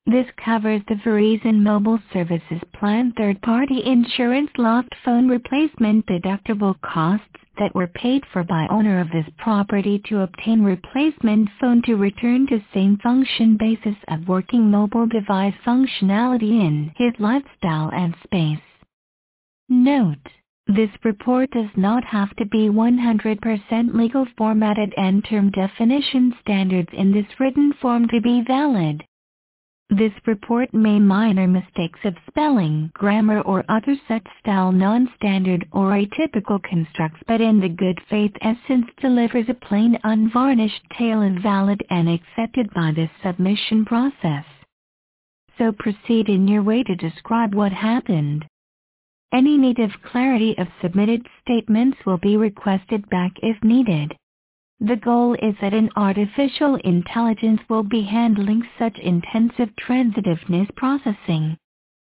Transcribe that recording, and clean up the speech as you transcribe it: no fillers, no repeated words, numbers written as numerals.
This covers the Verizon Mobile Services Plan third-party insurance lost phone replacement deductible costs that were paid for by owner of this property to obtain replacement phone to return to same function basis of working mobile device functionality in his lifestyle and space. Note: this report does not have to be 100% legal formatted and term definition standards in this written form to be valid. This report may minor mistakes of spelling, grammar or other such style non-standard or atypical constructs, but in the good faith essence delivers a plain unvarnished tale and valid and accepted by this submission process. So proceed in your way to describe what happened. Any need of clarity of submitted statements will be requested back if needed. The goal is that an artificial intelligence will be handling such intensive transitiveness processing.